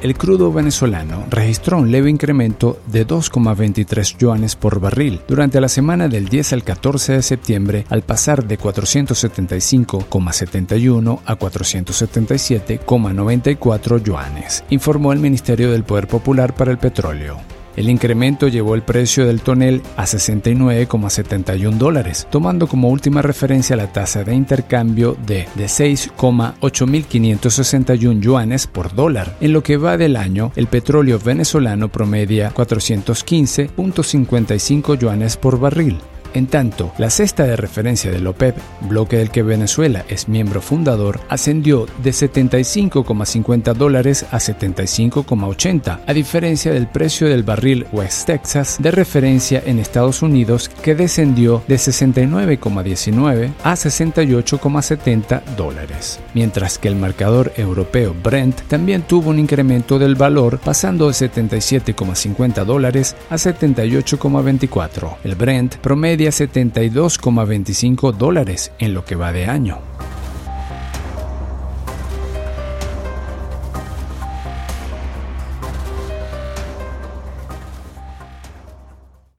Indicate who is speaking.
Speaker 1: el crudo venezolano registró un leve incremento de 2,23 yuanes por barril durante la semana del 10 al 14 de septiembre, al pasar de 475,71 a 477,94 yuanes, informó el Ministerio del Poder Popular para el Petróleo. El incremento llevó el precio del tonel a $69,71, tomando como última referencia la tasa de intercambio de 6,8561 yuanes por dólar. En lo que va del año, el petróleo venezolano promedia 415,55 yuanes por barril. En tanto, la cesta de referencia del OPEP, bloque del que Venezuela es miembro fundador, ascendió de $75,50 a $75,80, a diferencia del precio del barril West Texas de referencia en Estados Unidos, que descendió de $69,19 a $68,70, mientras que el marcador europeo Brent también tuvo un incremento del valor, pasando de $77,50 a $78,24. El Brent promedia $72,25 en lo que va de año.